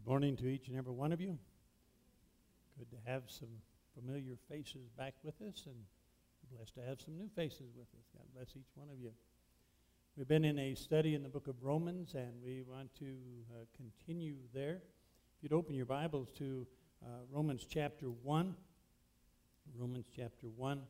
Good morning to each and every one of you. Good to have some familiar faces back with us, and blessed to have some new faces with us. God bless each one of you. We've been in a study in the book of Romans, and we want to continue there. If you'd open your Bibles to Romans chapter 1. Romans chapter 1.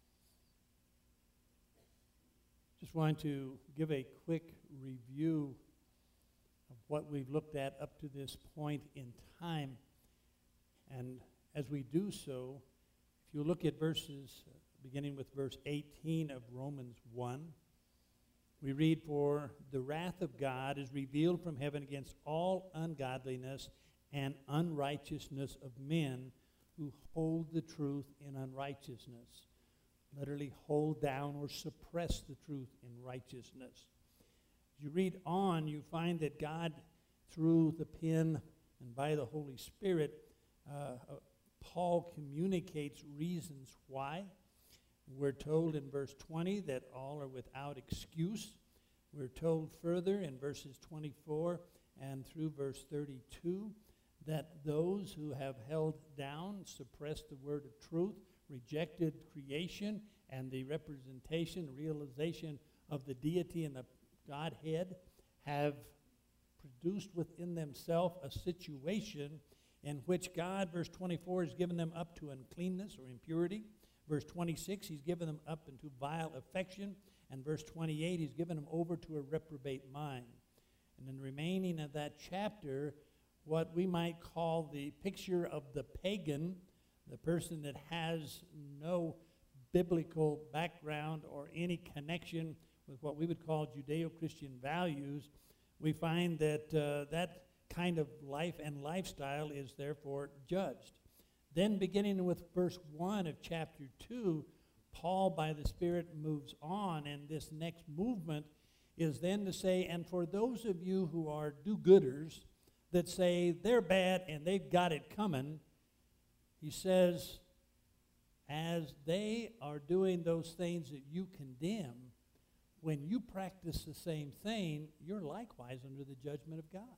Just want to give a quick review of what we've looked at up to this point in time. And as we do so, if you look at verses, beginning with verse 18 of Romans 1, we read, "For the wrath of God is revealed from heaven against all ungodliness and unrighteousness of men who hold the truth in unrighteousness." Literally hold down or suppress the truth in righteousness. As you read on, you find that God, through the pen and by the Holy Spirit, Paul communicates reasons why. We're told in verse 20 that all are without excuse. We're told further in verses 24 and through verse 32 that those who have held down, suppressed the word of truth, rejected creation and the representation, realization of the deity and the Godhead, have produced within themselves a situation in which God, verse 24, has given them up to uncleanness or impurity. Verse 26, he's given them up into vile affection. And verse 28, he's given them over to a reprobate mind. And in the remaining of that chapter, what we might call the picture of the pagan, the person that has no biblical background or any connection with what we would call Judeo-Christian values, we find that that kind of life and lifestyle is therefore judged. Then beginning with verse 1 of chapter 2, Paul by the Spirit moves on, and this next movement is then to say, and for those of you who are do-gooders that say they're bad and they've got it coming, he says, as they are doing those things that you condemn, when you practice the same thing, you're likewise under the judgment of God.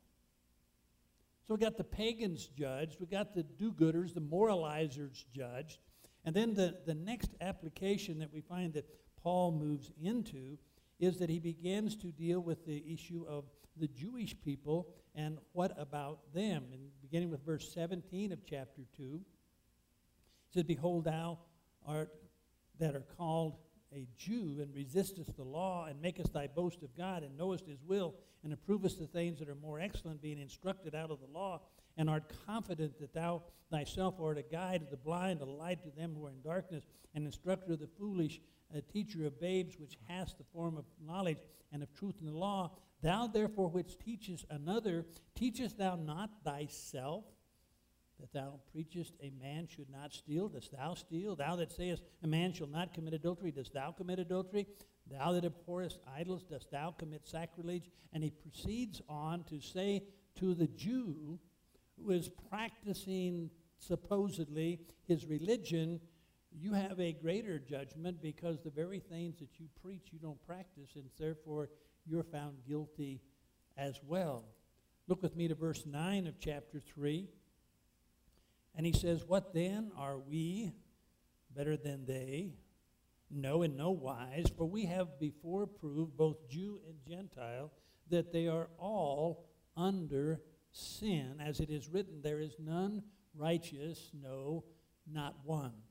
So we got the pagans judged, we got the do-gooders, the moralizers judged, and then the next application that we find that Paul moves into is that he begins to deal with the issue of the Jewish people and what about them. And beginning with verse 17 of chapter 2, it says, "Behold, thou art that are called a Jew, and resistest the law, and makest thy boast of God, and knowest his will, and approvest the things that are more excellent, being instructed out of the law, and art confident that thou thyself art a guide to the blind, a light to them who are in darkness, an instructor of the foolish, a teacher of babes, which hast the form of knowledge and of truth in the law. Thou therefore which teachest another, teachest thou not thyself? That thou preachest a man should not steal, dost thou steal? Thou that sayest a man shall not commit adultery, dost thou commit adultery? Thou that abhorrest idols, dost thou commit sacrilege?" And he proceeds on to say to the Jew who is practicing supposedly his religion, you have a greater judgment because the very things that you preach you don't practice, and therefore you're found guilty as well. Look with me to verse 9 of chapter 3. And he says, "What then? Are we better than they? No, in no wise, for we have before proved, both Jew and Gentile, that they are all under sin. As it is written, there is none righteous, no, not one."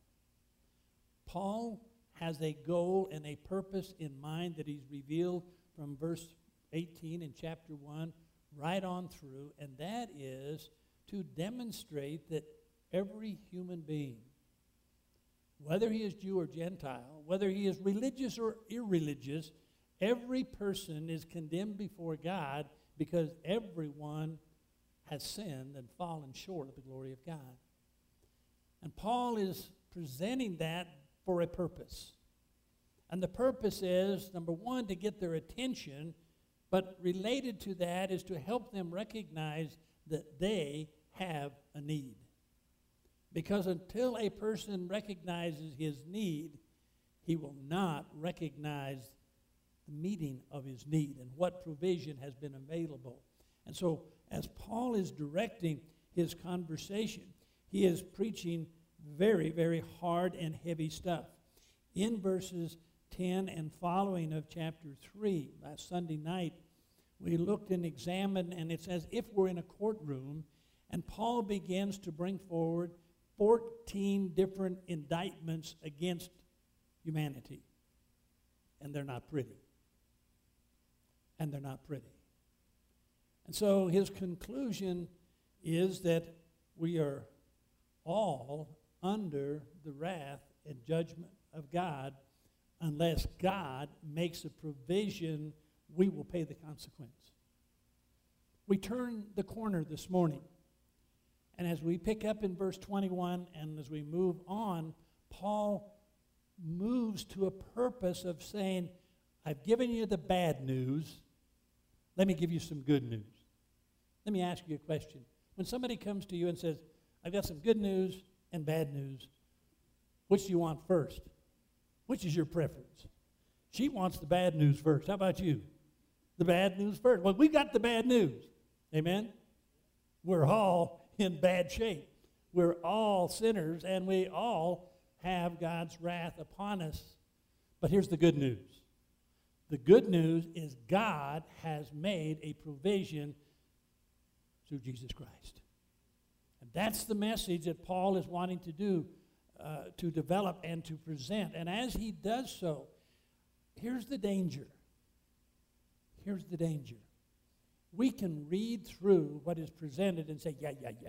Paul has a goal and a purpose in mind that he's revealed from verse 18 in chapter 1 right on through, and that is to demonstrate that every human being, whether he is Jew or Gentile, whether he is religious or irreligious, every person is condemned before God because everyone has sinned and fallen short of the glory of God. And Paul is presenting that for a purpose. And the purpose is, number one, to get their attention, but related to that is to help them recognize that they have a need. Because until a person recognizes his need, he will not recognize the meeting of his need and what provision has been available. And so as Paul is directing his conversation, he is preaching very, very hard and heavy stuff. In verses 10 and following of chapter 3, last Sunday night, we looked and examined, and it's as if we're in a courtroom, and Paul begins to bring forward 14 different indictments against humanity. And they're not pretty. And they're not pretty. And so his conclusion is that we are all under the wrath and judgment of God. Unless God makes a provision, we will pay the consequence. We turn the corner this morning. And as we pick up in verse 21 and as we move on, Paul moves to a purpose of saying, I've given you the bad news. Let me give you some good news. Let me ask you a question. When somebody comes to you and says, I've got some good news and bad news, which do you want first? Which is your preference? She wants the bad news first. How about you? The bad news first. Well, we got the bad news. Amen? We're all in bad shape. We're all sinners, and we all have God's wrath upon us. But here's the good news. The good news is God has made a provision through Jesus Christ. And that's the message that Paul is wanting to do, to develop and to present. And as he does so, here's the danger. Here's the danger. We can read through what is presented and say, yeah.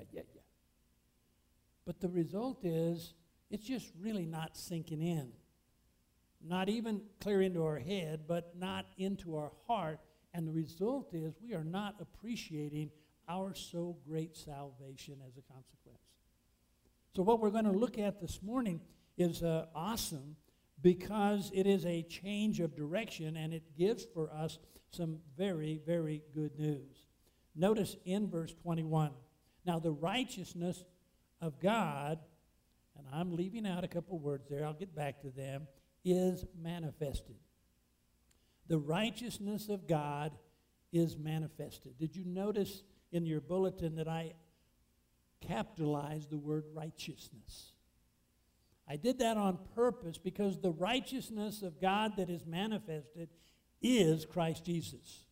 But the result is, it's just really not sinking in. Not even clear into our head, but not into our heart. And the result is, we are not appreciating our so great salvation as a consequence. So what we're going to look at this morning is awesome because it is a change of direction and it gives for us some very, very good news. Notice in verse 21, now the righteousness of God, and I'm leaving out a couple words there, I'll get back to them, is manifested. The righteousness of God is manifested. Did you notice in your bulletin that I capitalized the word righteousness? I did that on purpose because the righteousness of God that is manifested is Christ Jesus.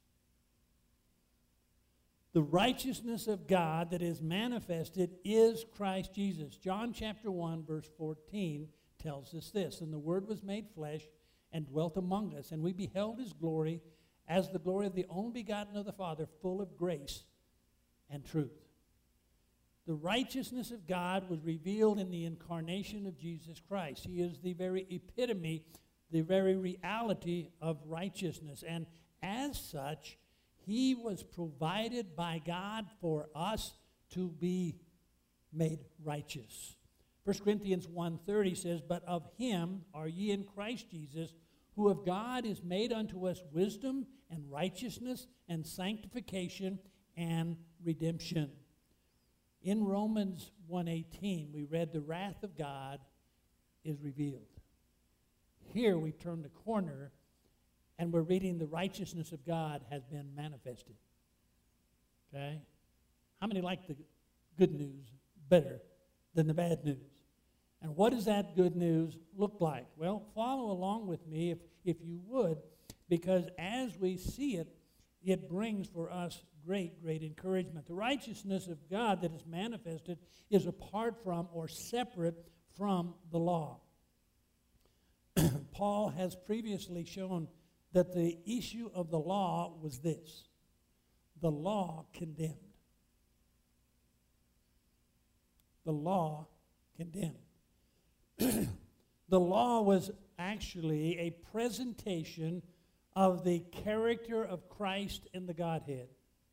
The righteousness of God that is manifested is Christ Jesus. John chapter 1 verse 14 tells us this, and the Word was made flesh and dwelt among us, and we beheld his glory as the glory of the only begotten of the Father, full of grace and truth. The righteousness of God was revealed in the incarnation of Jesus Christ. He is the very epitome, the very reality of righteousness. And as such, he was provided by God for us to be made righteous. 1 Corinthians 1:30 says, but of him are ye in Christ Jesus, who of God is made unto us wisdom and righteousness and sanctification and redemption. In Romans 1:18, we read the wrath of God is revealed. Here we turn the corner and we're reading the righteousness of God has been manifested. Okay? How many like the good news better than the bad news? And what does that good news look like? Well, follow along with me if you would, because as we see it, it brings for us great, great encouragement. The righteousness of God that is manifested is apart from or separate from the law. Paul has previously shown that the issue of the law was this. The law condemned. The law condemned. The law was actually a presentation of the character of Christ in the Godhead.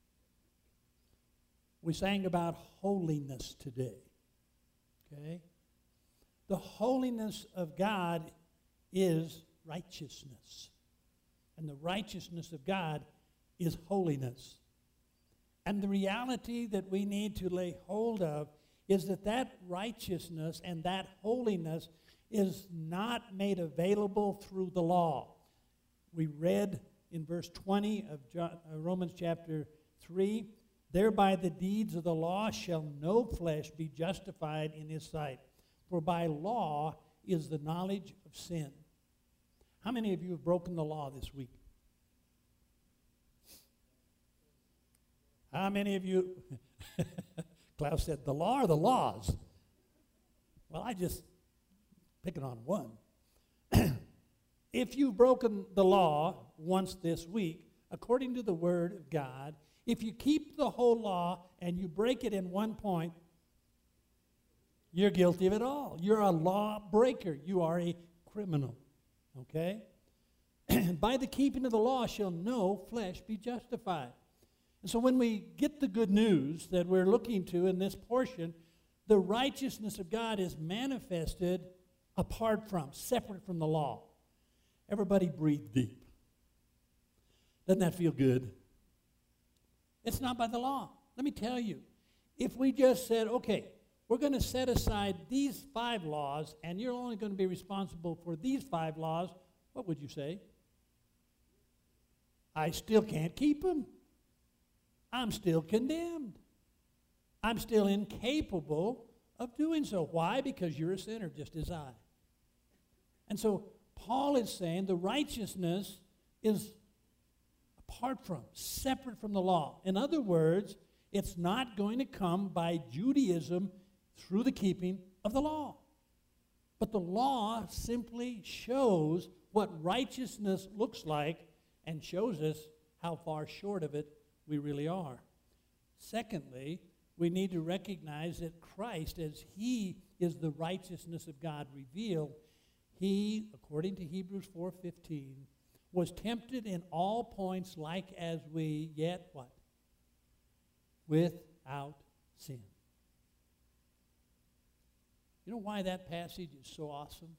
We sang about holiness today. Okay? The holiness of God is righteousness. And the righteousness of God is holiness. And the reality that we need to lay hold of is that that righteousness and that holiness is not made available through the law. We read in verse 20 of Romans chapter 3 Thereby the deeds of the law shall no flesh be justified in his sight. For by law is the knowledge of sin. How many of you have broken the law this week? How many of you, Klaus said, the law or the laws? Well, I just picking on one. If you've broken the law once this week, according to the Word of God, if you keep the whole law and you break it in one point, you're guilty of it all. You're a law breaker. You are a criminal. Okay? By the keeping of the law shall no flesh be justified. And so when we get the good news that we're looking to in this portion, the righteousness of God is manifested apart from, separate from the law. Everybody breathe deep. Doesn't that feel good? It's not by the law. Let me tell you, if we just said, okay, we're going to set aside these 5 laws, and you're only going to be responsible for these 5 laws, what would you say? I still can't keep them. I'm still condemned. I'm still incapable of doing so. Why? Because you're a sinner, just as I. And so Paul is saying the righteousness is apart from, separate from the law. In other words, it's not going to come by Judaism through the keeping of the law. But the law simply shows what righteousness looks like and shows us how far short of it we really are. Secondly, we need to recognize that Christ, as he is the righteousness of God revealed, he, according to Hebrews 4:15, was tempted in all points like as we, yet what? Without sin. You know why that passage is so awesome?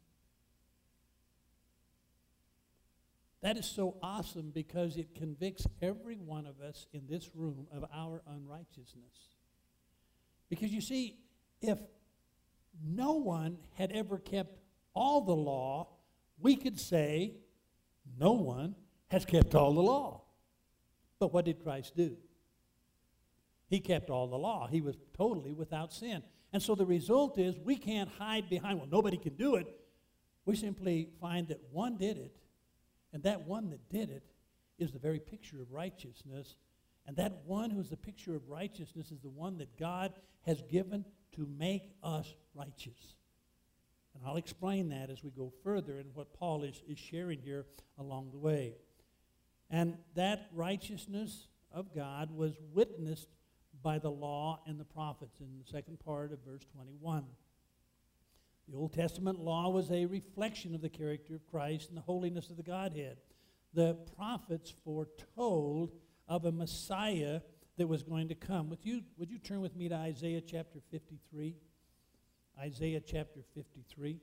That is so awesome because it convicts every one of us in this room of our unrighteousness. Because you see, if no one had ever kept all the law, we could say no one has kept all the law. But what did Christ do? He kept all the law. He was totally without sin. And so the result is we can't hide behind, well, nobody can do it. We simply find that one did it, and that one that did it is the very picture of righteousness. And that one who's the picture of righteousness is the one that God has given to make us righteous. And I'll explain that as we go further in what Paul is sharing here along the way. And that righteousness of God was witnessed by the law and the prophets in the second part of verse 21. The Old Testament law was a reflection of the character of Christ and the holiness of the Godhead. The prophets foretold of a Messiah that was going to come. Would you turn with me to Isaiah chapter 53? Isaiah chapter 53.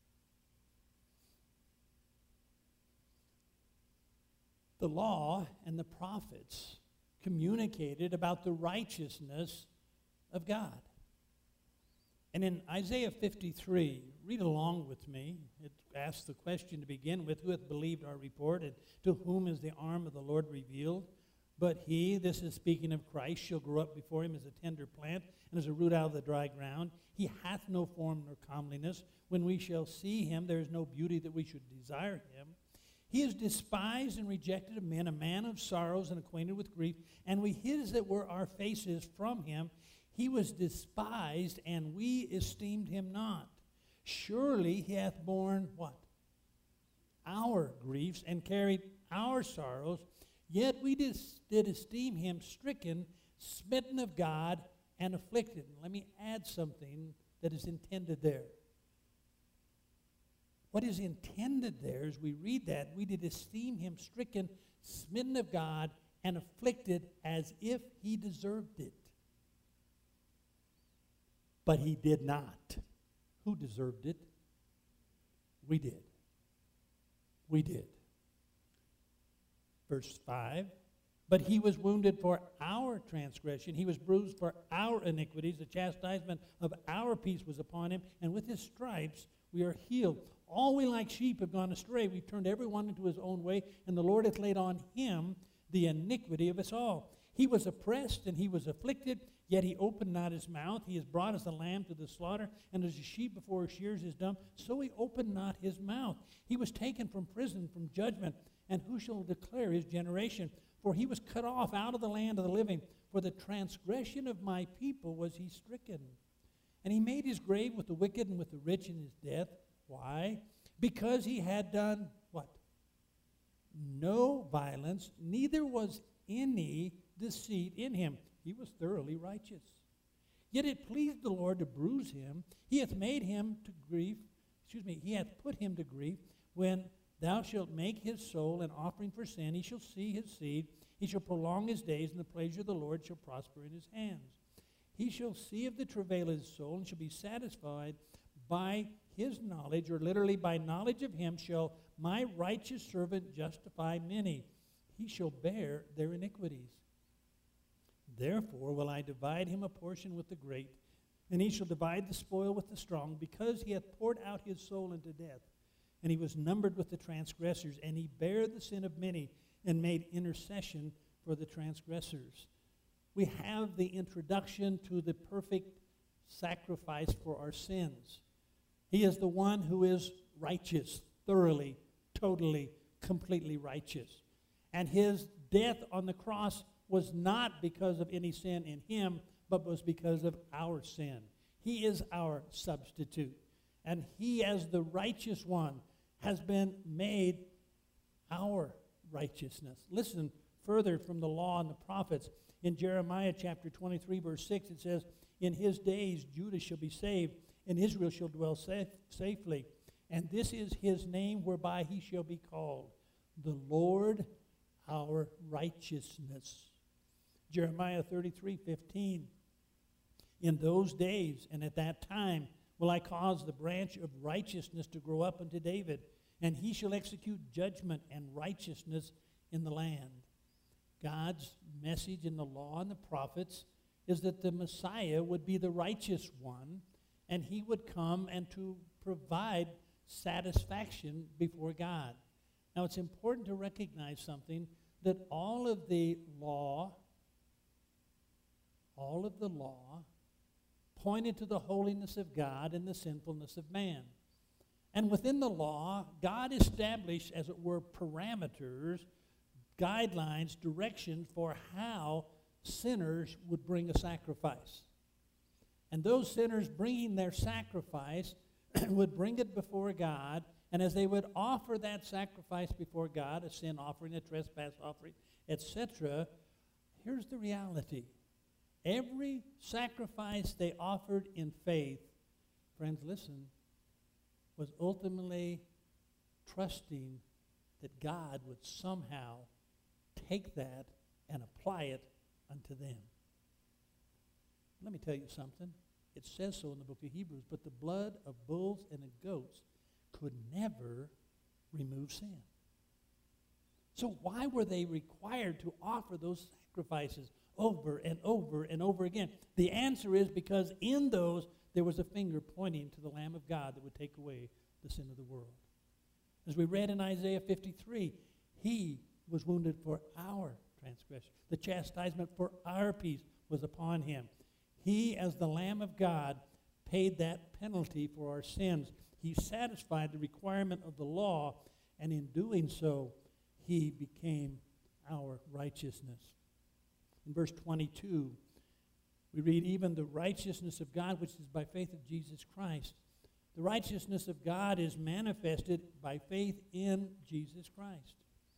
The law and the prophets communicated about the righteousness of God. And in Isaiah 53, read along with me. It asks the question to begin with, who hath believed our report, and to whom is the arm of the Lord revealed? But he, this is speaking of Christ, shall grow up before him as a tender plant, and as a root out of the dry ground. He hath no form nor comeliness. When we shall see him, there is no beauty that we should desire him. He is despised and rejected of men, a man of sorrows and acquainted with grief, and we hid as it were our faces from him. He was despised, and we esteemed him not. Surely he hath borne what? Our griefs, and carried our sorrows. Yet we did esteem him stricken, smitten of God, and afflicted. Let me add something that is intended there. What is intended there, as we read that, we did esteem him stricken, smitten of God, and afflicted as if he deserved it. But he did not. Who deserved it? We did. We did. Verse 5, but he was wounded for our transgression. He was bruised for our iniquities. The chastisement of our peace was upon him, and with his stripes we are healed. All we like sheep have gone astray. We've turned everyone into his own way, and the Lord hath laid on him the iniquity of us all. He was oppressed and he was afflicted, yet he opened not his mouth. He is brought as a lamb to the slaughter, and as a sheep before her shears is dumb, so he opened not his mouth. He was taken from prison, from judgment, and who shall declare his generation? For he was cut off out of the land of the living. For the transgression of my people was he stricken. And he made his grave with the wicked and with the rich in his death. Why? Because he had done what? No violence, neither was any deceit in him. He was thoroughly righteous. Yet it pleased the Lord to bruise him. He hath made him to grief. He hath put him to grief. When thou shalt make his soul an offering for sin, he shall see his seed. He shall prolong his days, and the pleasure of the Lord shall prosper in his hands. He shall see of the travail of his soul, and shall be satisfied by his knowledge, or literally by knowledge of him shall my righteous servant justify many. He shall bear their iniquities. Therefore will I divide him a portion with the great, and he shall divide the spoil with the strong, because he hath poured out his soul into death. And he was numbered with the transgressors, and he bare the sin of many, and made intercession for the transgressors. We have the introduction to the perfect sacrifice for our sins. He is the one who is righteous, thoroughly, totally, completely righteous. And his death on the cross was not because of any sin in him, but was because of our sin. He is our substitute. And he, as the righteous one, has been made our righteousness. Listen further from the law and the prophets. In Jeremiah chapter 23, verse 6, it says, in his days Judah shall be saved, and Israel shall dwell safely. And this is his name whereby he shall be called, the Lord our righteousness. Jeremiah 33:15. In those days and at that time will I cause the branch of righteousness to grow up unto David, and he shall execute judgment and righteousness in the land. God's message in the law and the prophets is that the Messiah would be the righteous one, and he would come and to provide satisfaction before God. Now, it's important to recognize something, that all of the law pointed to the holiness of God and the sinfulness of man. And within the law, God established, as it were, parameters, guidelines, directions for how sinners would bring a sacrifice. And those sinners bringing their sacrifice would bring it before God, and as they would offer that sacrifice before God, a sin offering, a trespass offering, etc., here's the reality. Every sacrifice they offered in faith, friends, listen, was ultimately trusting that God would somehow take that and apply it unto them. Let me tell you something. It says so in the book of Hebrews, but the blood of bulls and of goats could never remove sin. So why were they required to offer those sacrifices over and over and over again? The answer is because in those there was a finger pointing to the Lamb of God that would take away the sin of the world. As we read in Isaiah 53, he was wounded for our transgression. The chastisement for our peace was upon him. He, as the Lamb of God, paid that penalty for our sins. He satisfied the requirement of the law, and in doing so, he became our righteousness. In verse 22, we read, even the righteousness of God, which is by faith of Jesus Christ. The righteousness of God is manifested by faith in Jesus Christ.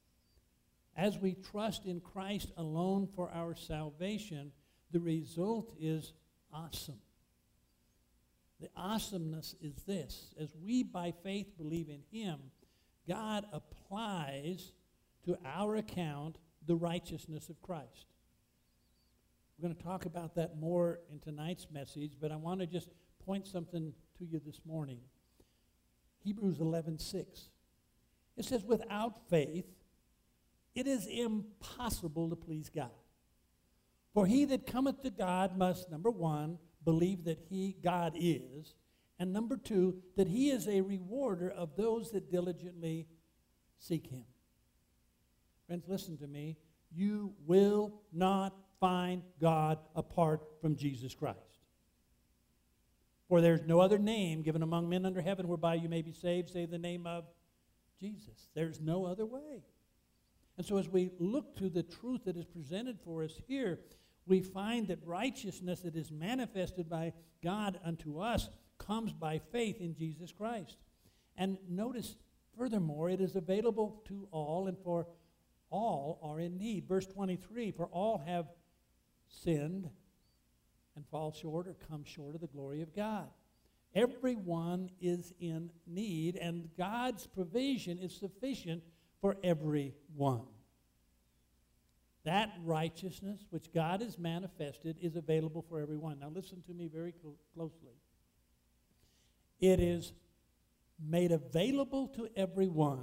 As we trust in Christ alone for our salvation, the result is awesome. The awesomeness is this. As we by faith believe in him, God applies to our account the righteousness of Christ. We're going to talk about that more in tonight's message, but I want to just point something to you this morning. Hebrews 11:6. It says, without faith, it is impossible to please God. For he that cometh to God must, number one, believe that God is, and number two, that he is a rewarder of those that diligently seek him. Friends, listen to me. You will not find God apart from Jesus Christ. For there's no other name given among men under heaven whereby you may be saved, save the name of Jesus. There's no other way. And so as we look to the truth that is presented for us here, we find that righteousness that is manifested by God unto us comes by faith in Jesus Christ. And notice, furthermore, it is available to all, and for all are in need. Verse 23, for all have sinned and fall short or come short of the glory of God. Everyone is in need, and God's provision is sufficient for everyone. That righteousness which God has manifested is available for everyone. Now listen to me very closely. It is made available to everyone,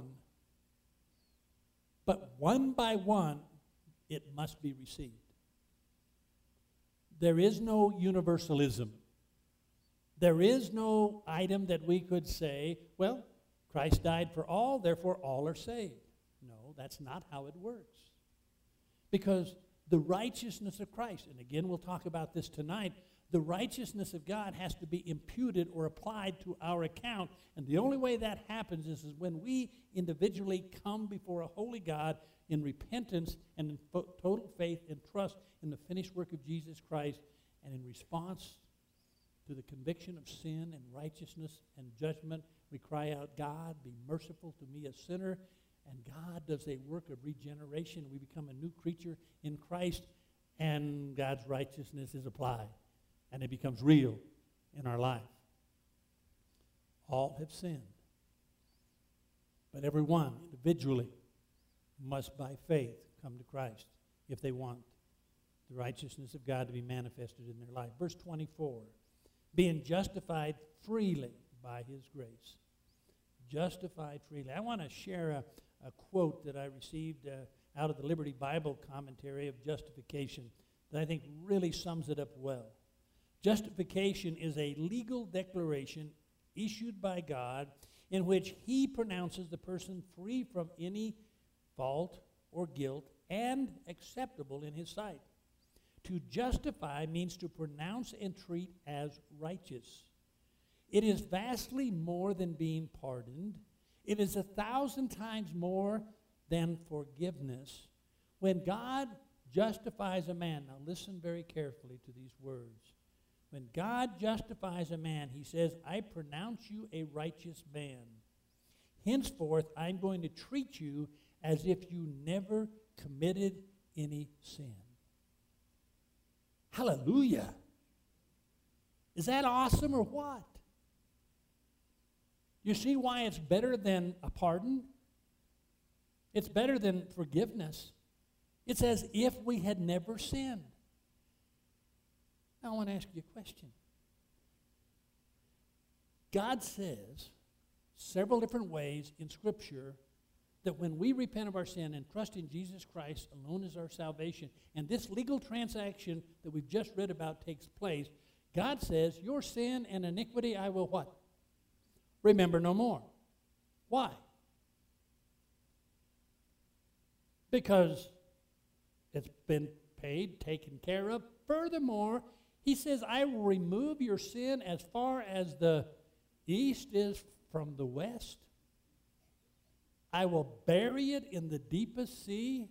but one by one it must be received. There is no universalism. There is no item that we could say, well, Christ died for all, therefore all are saved. No, that's not how it works. Because the righteousness of Christ, and again we'll talk about this tonight, the righteousness of God has to be imputed or applied to our account. And the only way that happens is when we individually come before a holy God in repentance and in total faith and trust in the finished work of Jesus Christ, and in response to the conviction of sin and righteousness and judgment, we cry out, God, be merciful to me, a sinner. And God does a work of regeneration. We become a new creature in Christ, and God's righteousness is applied, and it becomes real in our life. All have sinned, but everyone individually must by faith come to Christ if they want the righteousness of God to be manifested in their life. Verse 24, being justified freely by his grace. Justified freely. I want to share a quote that I received out of the Liberty Bible commentary of justification that I think really sums it up well. Justification is a legal declaration issued by God in which he pronounces the person free from any fault or guilt and acceptable in his sight. To justify means to pronounce and treat as righteous. It is vastly more than being pardoned. It is 1,000 times more than forgiveness. When God justifies a man, now listen very carefully to these words. When God justifies a man, he says, I pronounce you a righteous man. Henceforth, I'm going to treat you as if you never committed any sin. Hallelujah. Is that awesome or what? You see why it's better than a pardon? It's better than forgiveness. It's as if we had never sinned. Now I want to ask you a question. God says several different ways in Scripture that when we repent of our sin and trust in Jesus Christ alone as our salvation, and this legal transaction that we've just read about takes place, God says, your sin and iniquity I will what? Remember no more. Why? Because it's been paid, taken care of. Furthermore, he says, I will remove your sin as far as the east is from the west. I will bury it in the deepest sea.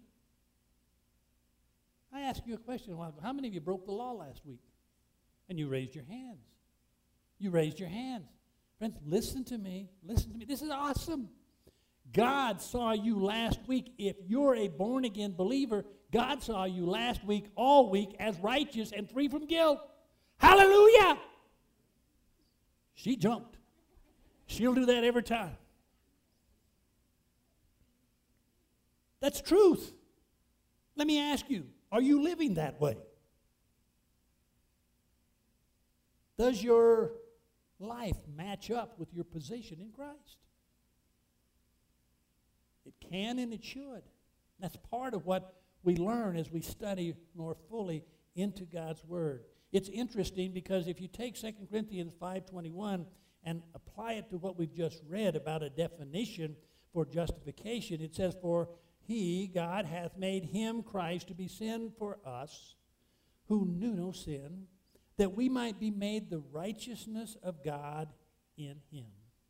I asked you a question a while ago. How many of you broke the law last week? And you raised your hands. You raised your hands. Friends, listen to me. Listen to me. This is awesome. God saw you last week. If you're a born-again believer, God saw you last week, all week, as righteous and free from guilt. Hallelujah! She jumped. She'll do that every time. That's truth. Let me ask you, are you living that way? Does your life match up with your position in Christ? It can and it should. That's part of what we learn as we study more fully into God's Word. It's interesting because if you take 2 Corinthians 5:21 and apply it to what we've just read about a definition for justification, it says, for he, God, hath made him, Christ, to be sin for us, who knew no sin, that we might be made the righteousness of God in him.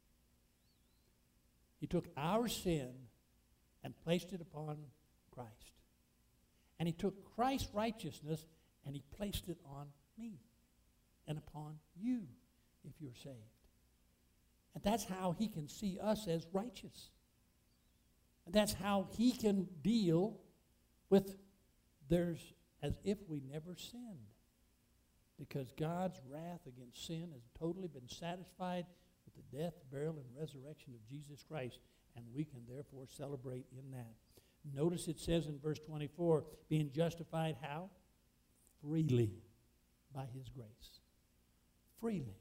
He took our sin and placed it upon Christ. And he took Christ's righteousness and he placed it on me and upon you if you're saved. And that's how he can see us as righteous. And that's how he can deal with theirs as if we never sinned. Because God's wrath against sin has totally been satisfied with the death, burial, and resurrection of Jesus Christ. And we can therefore celebrate in that. Notice it says in verse 24, being justified how? Freely by his grace. Freely.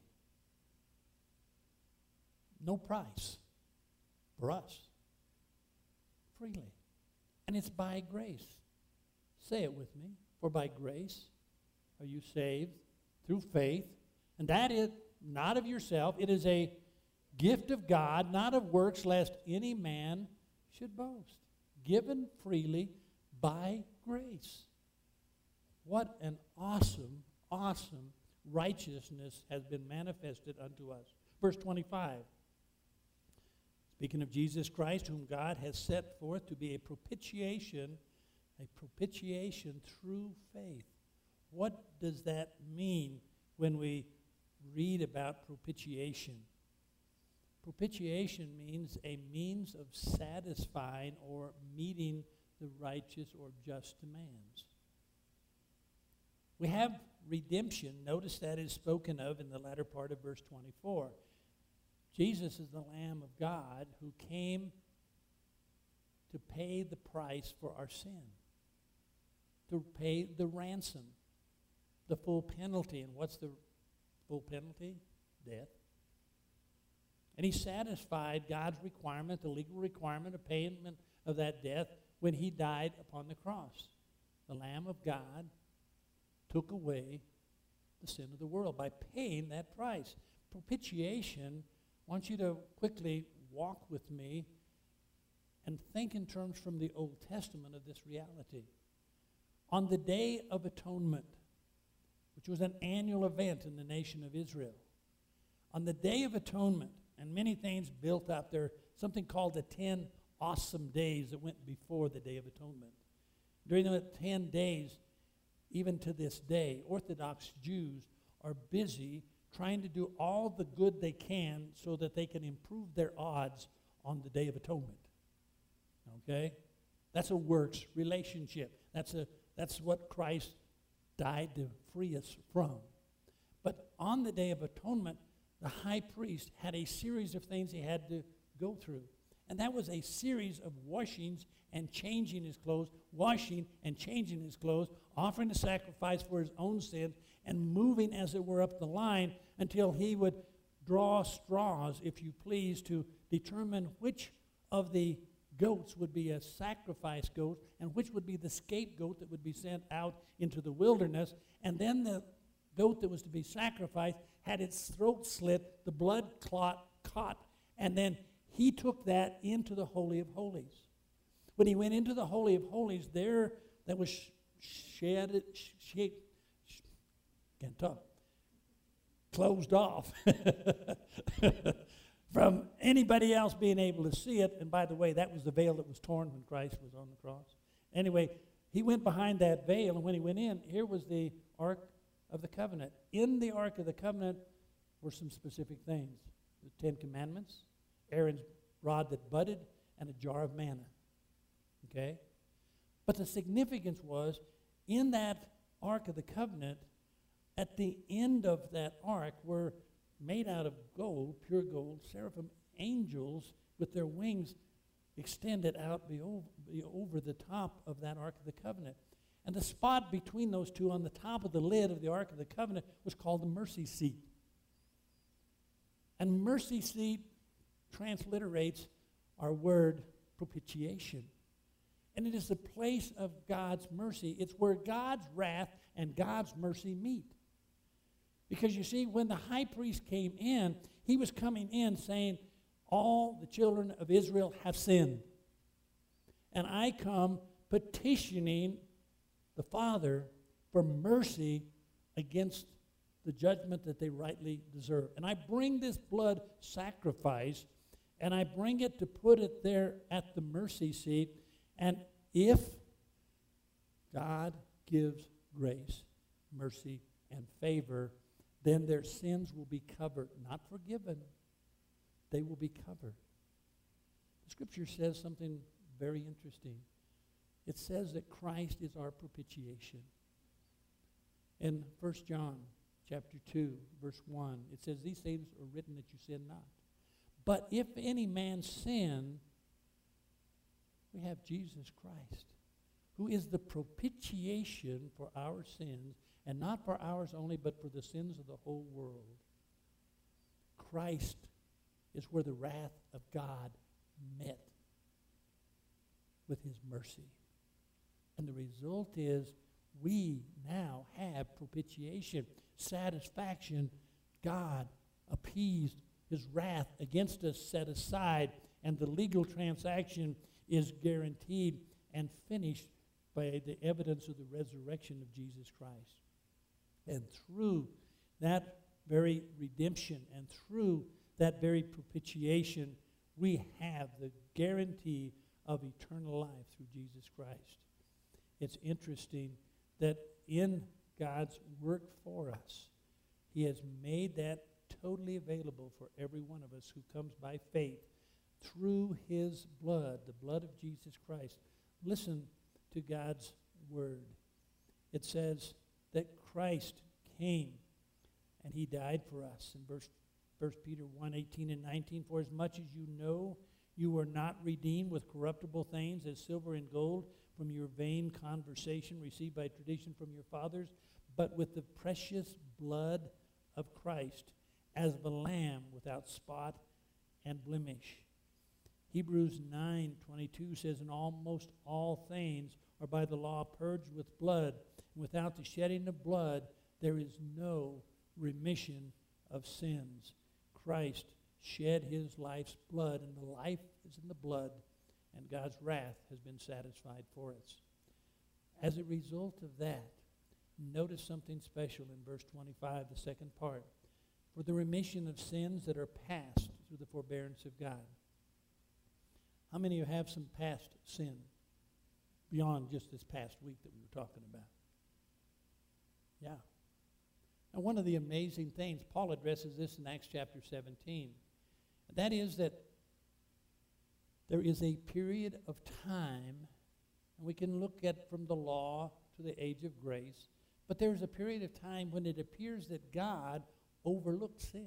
No price for us. Freely. And it's by grace. Say it with me. For by grace are you saved through faith. And that is not of yourself. It is a gift of God, not of works, lest any man should boast. Given freely by grace. What an awesome, awesome righteousness has been manifested unto us. Verse 25. Speaking of Jesus Christ, whom God has set forth to be a propitiation through faith. What does that mean when we read about propitiation? Propitiation means a means of satisfying or meeting the righteous or just demands. We have redemption. Notice that is spoken of in the latter part of verse 24. Jesus is the Lamb of God who came to pay the price for our sin, to pay the ransom, the full penalty. And what's the full penalty? Death. And he satisfied God's requirement, the legal requirement of payment of that death when he died upon the cross. The Lamb of God took away the sin of the world by paying that price. Propitiation, I want you to quickly walk with me and think in terms from the Old Testament of this reality. On the Day of Atonement, which was an annual event in the nation of Israel, on the Day of Atonement, and many things built up there, something called the 10 awesome days that went before the Day of Atonement. During the 10 days, even to this day, Orthodox Jews are busy trying to do all the good they can so that they can improve their odds on the Day of Atonement. Okay? That's a works relationship. That's what Christ died to free us from. But on the Day of Atonement, the high priest had a series of things he had to go through. And that was a series of washings and changing his clothes, washing and changing his clothes, offering a sacrifice for his own sins, and moving, as it were, up the line until he would draw straws, if you please, to determine which of the goats would be a sacrifice goat and which would be the scapegoat that would be sent out into the wilderness. And then the goat that was to be sacrificed had its throat slit, the blood clot caught, and then he took that into the Holy of Holies. When he went into the Holy of Holies, there that was closed off from anybody else being able to see it. And by the way, that was the veil that was torn when Christ was on the cross. Anyway, he went behind that veil, and when he went in, here was the Ark of the Covenant. In the Ark of the Covenant were some specific things. The 10 Commandments, Aaron's rod that budded, and a jar of manna. Okay? But the significance was, in that Ark of the Covenant, at the end of that ark were made out of gold, pure gold, seraphim angels with their wings extended out over the top of that Ark of the Covenant. And the spot between those two on the top of the lid of the Ark of the Covenant was called the mercy seat. And mercy seat transliterates our word propitiation. And it is the place of God's mercy. It's where God's wrath and God's mercy meet. Because you see, when the high priest came in, he was coming in saying, all the children of Israel have sinned. And I come petitioning the Father for mercy against the judgment that they rightly deserve. And I bring this blood sacrifice, and I bring it to put it there at the mercy seat. And if God gives grace, mercy, and favor, then their sins will be covered. Not forgiven. They will be covered. The Scripture says something very interesting. It says that Christ is our propitiation. In 1 John chapter 2, verse 1, it says, these things are written that you sin not. But if any man sin, we have Jesus Christ, who is the propitiation for our sins, and not for ours only, but for the sins of the whole world. Christ is where the wrath of God met with his mercy. And the result is we now have propitiation, satisfaction. God appeased, his wrath against us set aside, and the legal transaction is guaranteed and finished by the evidence of the resurrection of Jesus Christ. And through that very redemption and through that very propitiation, we have the guarantee of eternal life through Jesus Christ. It's interesting that in God's work for us, he has made that totally available for every one of us who comes by faith through his blood, the blood of Jesus Christ. Listen to God's word. It says that Christ came and he died for us. In 1 Peter 1:18 and 19, for as much as you know you were not redeemed with corruptible things as silver and gold from your vain conversation received by tradition from your fathers, but with the precious blood of Christ, as of a lamb without spot and blemish. Hebrews 9:22 says, and almost all things are by the law purged with blood, and without the shedding of blood there is no remission of sins. Christ shed his life's blood, and the life is in the blood, and God's wrath has been satisfied for us. As a result of that, notice something special in verse 25, the second part. For the remission of sins that are past through the forbearance of God. How many of you have some past sin beyond just this past week that we were talking about? Yeah. And one of the amazing things, Paul addresses this in Acts chapter 17, and that is that there is a period of time, and we can look at from the law to the age of grace, but there's a period of time when it appears that God overlooked sin.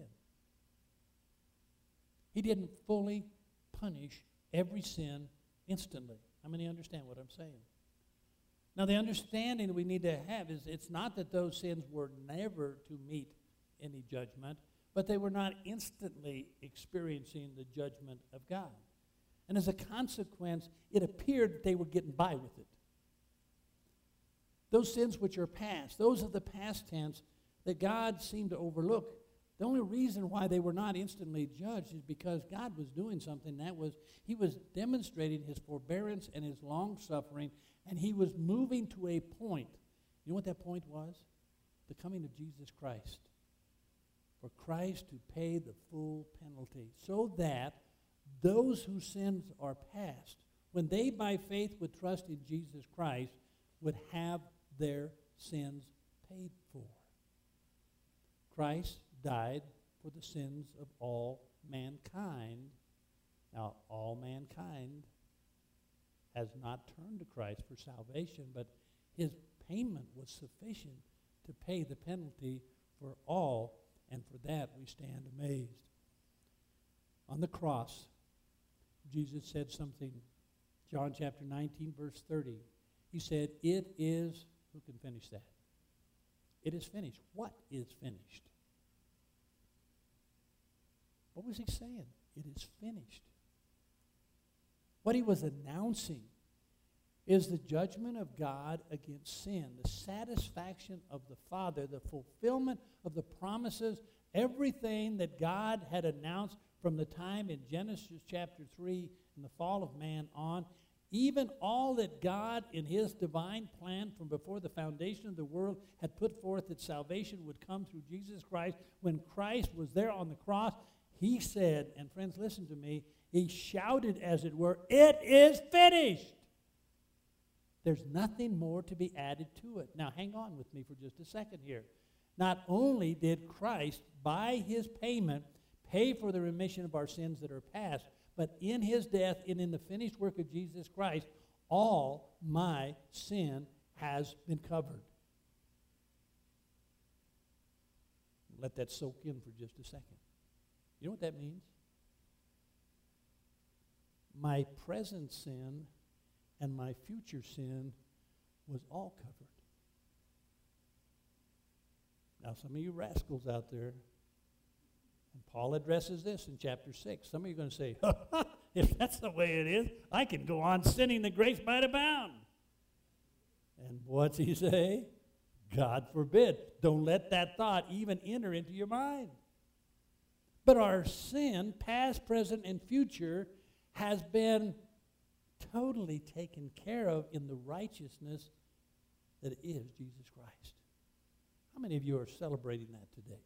He didn't fully punish every sin instantly. How many understand what I'm saying? Now, the understanding that we need to have is it's not that those sins were never to meet any judgment, but they were not instantly experiencing the judgment of God. And as a consequence, it appeared that they were getting by with it. Those sins which are past, those of the past tense that God seemed to overlook, the only reason why they were not instantly judged is because God was doing something. That was, he was demonstrating his forbearance and his long-suffering, and he was moving to a point. You know what that point was? The coming of Jesus Christ. For Christ to pay the full penalty, so that those whose sins are past, when they by faith would trust in Jesus Christ, would have their sins paid for. Christ died for the sins of all mankind. Now, all mankind has not turned to Christ for salvation, but his payment was sufficient to pay the penalty for all, and for that we stand amazed. On the cross, Jesus said something, John chapter 19, verse 30. He said, it is, who can finish that? It is finished. What is finished? What was he saying? It is finished. What he was announcing is the judgment of God against sin, the satisfaction of the Father, the fulfillment of the promises, everything that God had announced from the time in Genesis chapter 3 and the fall of man on. Even all that God in his divine plan from before the foundation of the world had put forth that salvation would come through Jesus Christ. When Christ was there on the cross, he said, and friends, listen to me, he shouted, as it were, "It is finished." There's nothing more to be added to it. Now, hang on with me for just a second here. Not only did Christ, by his payment, pay for the remission of our sins that are past, but in his death and in the finished work of Jesus Christ, all my sin has been covered. Let that soak in for just a second. You know what that means? My present sin and my future sin was all covered. Now, some of you rascals out there, and Paul addresses this in chapter 6. Some of you are going to say, if that's the way it is, I can go on sinning, the grace might abound. And what's he say? God forbid. Don't let that thought even enter into your mind. But our sin, past, present, and future, has been totally taken care of in the righteousness that is Jesus Christ. How many of you are celebrating that today?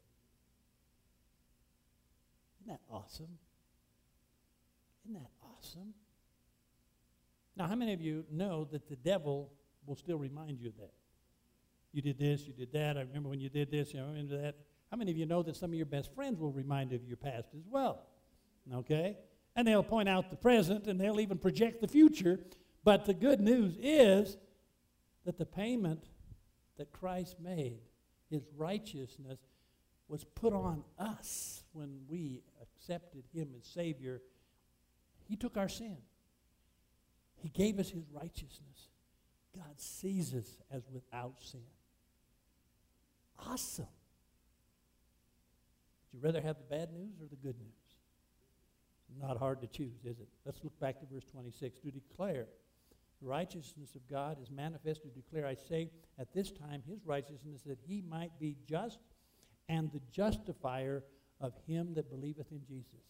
Isn't that awesome? Isn't that awesome? Now, how many of you know that the devil will still remind you of that? You did this, you did that. I remember when you did this, you remember that. How many of you know that some of your best friends will remind you of your past as well? Okay? And they'll point out the present, and they'll even project the future. But the good news is that the payment that Christ made, his righteousness, was put on us when we accepted him as Savior. He took our sin. He gave us his righteousness. God sees us as without sin. Awesome. Would you rather have the bad news or the good news? Not hard to choose, is it? Let's look back to verse 26. To declare the righteousness of God is manifest, to declare, I say, at this time his righteousness, that he might be just and the justifier of him that believeth in Jesus.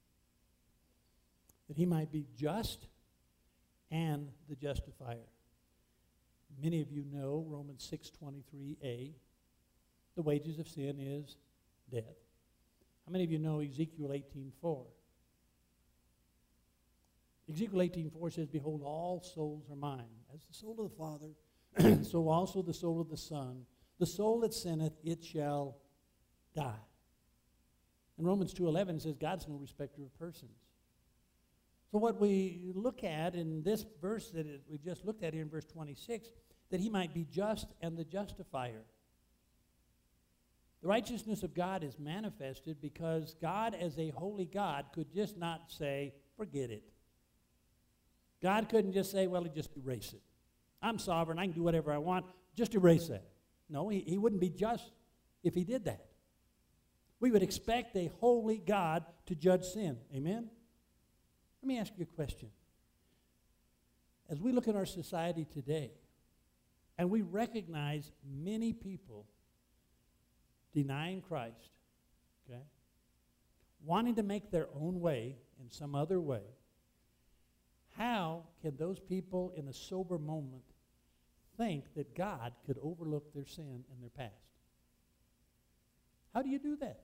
That he might be just and the justifier. Many of you know Romans 6:23a. The wages of sin is death. How many of you know Ezekiel 18:4? Ezekiel 18:4 says, behold, all souls are mine. As the soul of the Father, so also the soul of the Son. The soul that sinneth, it shall die. And Romans 2:11 says, God's no respecter of persons. So what we look at in this verse that we've just looked at here in verse 26, that he might be just and the justifier. The righteousness of God is manifested because God, as a holy God, could just not say, forget it. God couldn't just say, well, just erase it. I'm sovereign. I can do whatever I want. Just erase that. No, he wouldn't be just if he did that. We would expect a holy God to judge sin. Amen? Let me ask you a question. As we look at our society today, and we recognize many people denying Christ, okay, wanting to make their own way in some other way, how can those people in a sober moment think that God could overlook their sin and their past? How do you do that?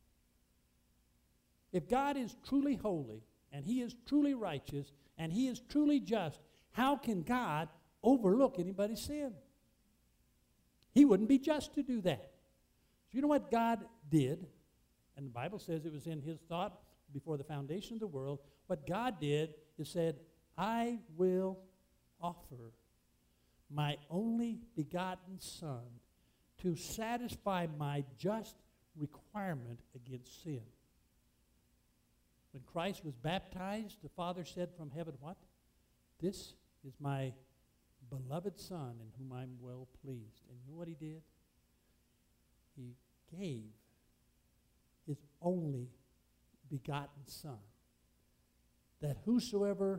If God is truly holy, and he is truly righteous, and he is truly just, how can God overlook anybody's sin? He wouldn't be just to do that. So you know what God did? And the Bible says it was in his thought before the foundation of the world. What God did is said, I will offer my only begotten Son to satisfy my just requirement against sin. When Christ was baptized, the Father said from heaven, what? This is my beloved Son in whom I'm well pleased. And you know what he did? He gave his only begotten Son, that whosoever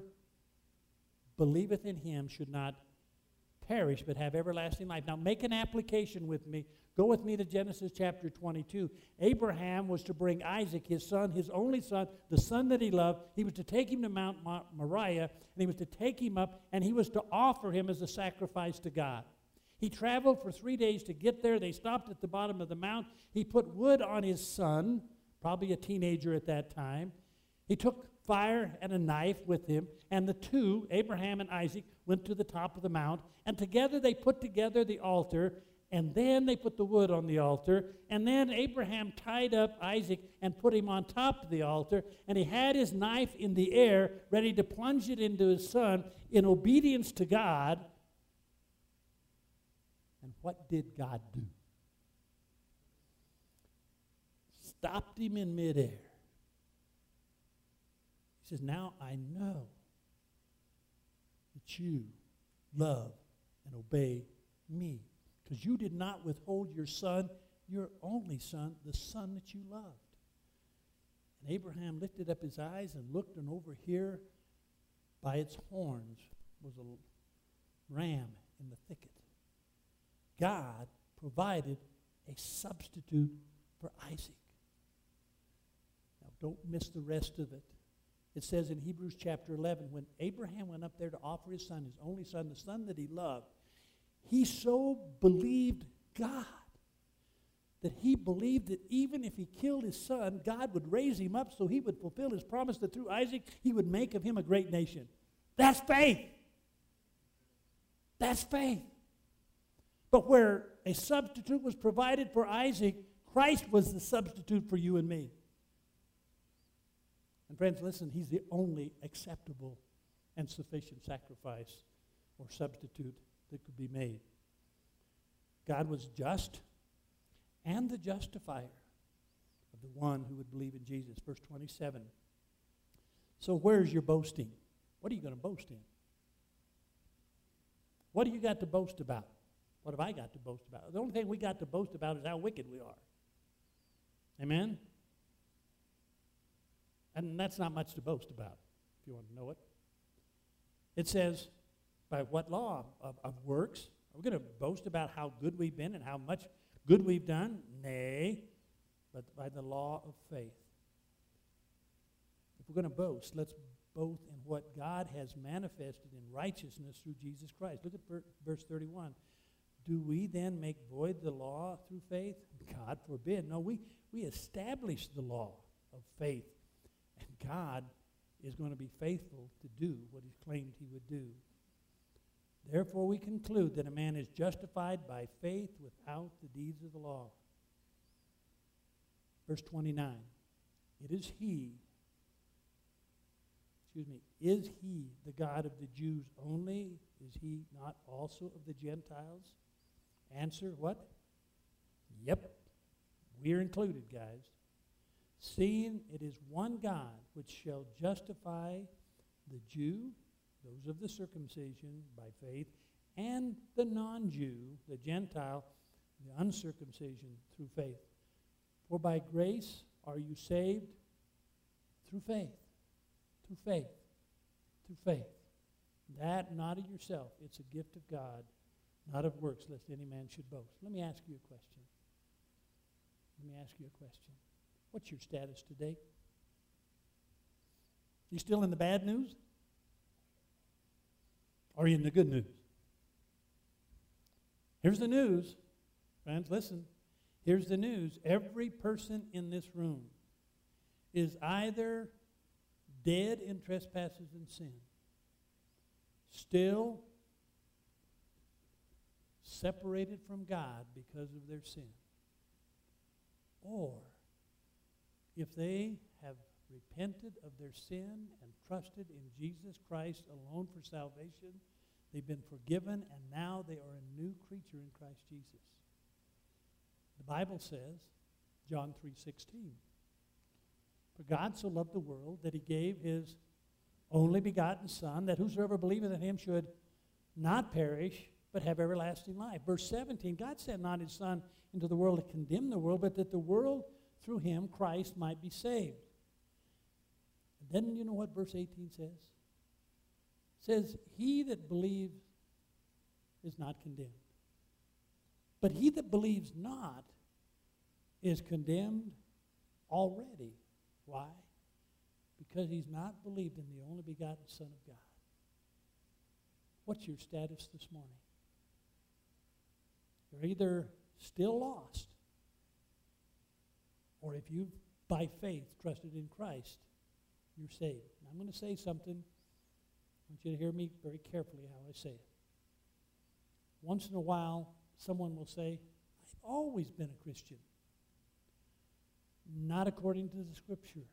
believeth in him should not perish but have everlasting life. Now make an application with me Go with me to Genesis chapter 22. Abraham was to bring Isaac, his son, his only son, the son that he loved. He was to take him to Mount Moriah, and he was to take him up, and he was to offer him as a sacrifice to God. He traveled for 3 days to get there. They stopped at the bottom of the mount. He put wood on his son, probably a teenager at that time. He took fire and a knife with him, and the two, Abraham and Isaac, went to the top of the mount, and together they put together the altar, and then they put the wood on the altar, and then Abraham tied up Isaac and put him on top of the altar, and he had his knife in the air, ready to plunge it into his son in obedience to God. And what did God do? Stopped him in midair. He says, now I know that you love and obey me, because you did not withhold your son, your only son, the son that you loved. And Abraham lifted up his eyes and looked, and over here by its horns was a ram in the thicket. God provided a substitute for Isaac. Now don't miss the rest of it. It says in Hebrews chapter 11, when Abraham went up there to offer his son, his only son, the son that he loved, he so believed God that he believed that even if he killed his son, God would raise him up so he would fulfill his promise that through Isaac he would make of him a great nation. That's faith. That's faith. But where a substitute was provided for Isaac, Christ was the substitute for you and me. And friends, listen, he's the only acceptable and sufficient sacrifice or substitute that could be made. God was just and the justifier of the one who would believe in Jesus. Verse 27. So where's your boasting? What are you going to boast in? What do you got to boast about? What have I got to boast about? The only thing we got to boast about is how wicked we are. Amen? And that's not much to boast about, if you want to know it. It says, by what law? Of works? Are we going to boast about how good we've been and how much good we've done? Nay, but by the law of faith. If we're going to boast, let's boast in what God has manifested in righteousness through Jesus Christ. Look at verse 31. Do we then make void the law through faith? God forbid. No, we establish the law of faith. And God is going to be faithful to do what he claimed he would do. Therefore we conclude that a man is justified by faith without the deeds of the law. Verse 29. Is he the God of the Jews only? Is he not also of the Gentiles? Answer, what? Yep. We're included, guys. Seeing it is one God which shall justify the Jew, those of the circumcision, by faith, and the non-Jew, the Gentile, the uncircumcision, through faith. For by grace are you saved through faith. Through faith. Through faith. That not of yourself. It's a gift of God, not of works, lest any man should boast. Let me ask you a question. What's your status today? You still in the bad news? Or are you in the good news? Here's the news. Friends, listen. Here's the news. Every person in this room is either dead in trespasses and sin, still separated from God because of their sin, or if they have repented of their sin and trusted in Jesus Christ alone for salvation, they've been forgiven, and now they are a new creature in Christ Jesus. The Bible says, John 3:16, for God so loved the world that he gave his only begotten Son, that whosoever believeth in him should not perish, but have everlasting life. Verse 17, God sent not his Son into the world to condemn the world, but that the world through him, Christ, might be saved. And then you know what verse 18 says? It says, he that believes is not condemned, But he that believes not is condemned already. Why? Because he's not believed in the only begotten Son of God. What's your status this morning? You're either still lost, or if you've, by faith, trusted in Christ, you're saved. Now, I'm going to say something. I want you to hear me very carefully how I say it. Once in a while, someone will say, I've always been a Christian. Not according to the Scripture.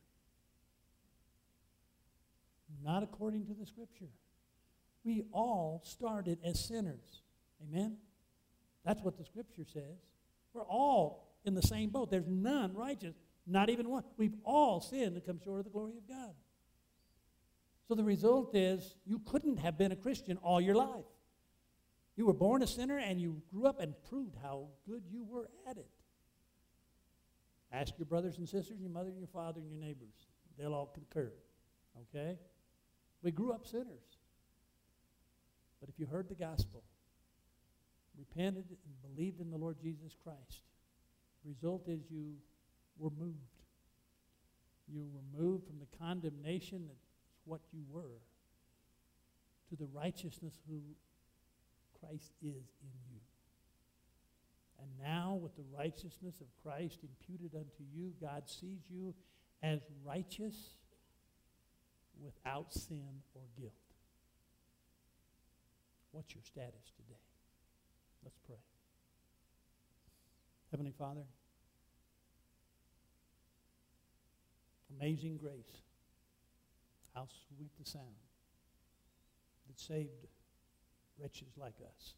Not according to the Scripture. We all started as sinners. Amen? That's what the Scripture says. We're all in the same boat. There's none righteous, not even one. We've all sinned and come short of the glory of God. So the result is you couldn't have been a Christian all your life. You were born a sinner and you grew up and proved how good you were at it. Ask your brothers and sisters, your mother and your father and your neighbors. They'll all concur. Okay? We grew up sinners. But if you heard the gospel, repented and believed in the Lord Jesus Christ, the result is you were moved. You were moved from the condemnation that's what you were to the righteousness who Christ is in you. And now with the righteousness of Christ imputed unto you, God sees you as righteous without sin or guilt. What's your status today? Let's pray. Heavenly Father, amazing grace. How sweet the sound that saved wretches like us.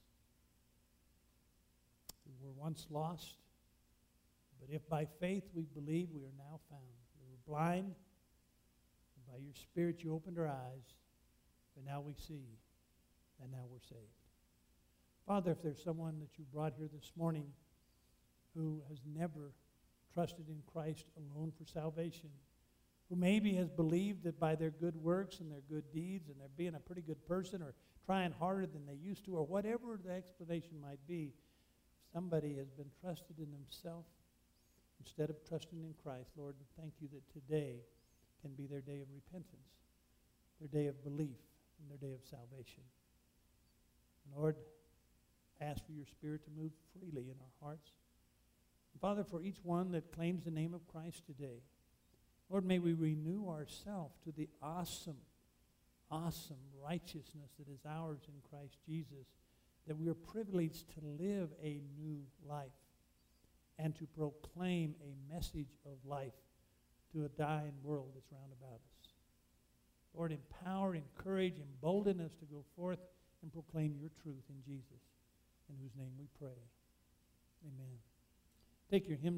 We were once lost, but if by faith we believe, we are now found. We were blind, and by your Spirit you opened our eyes, but now we see, and now we're saved. Father, if there's someone that you brought here this morning who has never trusted in Christ alone for salvation, who maybe has believed that by their good works and their good deeds and their being a pretty good person or trying harder than they used to or whatever the explanation might be, somebody has been trusted in themselves instead of trusting in Christ. Lord, thank you that today can be their day of repentance, their day of belief, and their day of salvation. And Lord, ask for your Spirit to move freely in our hearts. And Father, for each one that claims the name of Christ today, Lord, may we renew ourselves to the awesome righteousness that is ours in Christ Jesus, that we are privileged to live a new life and to proclaim a message of life to a dying world that's round about us. Lord, empower, encourage, embolden us to go forth and proclaim your truth in Jesus, in whose name we pray. Amen. Take your hymn.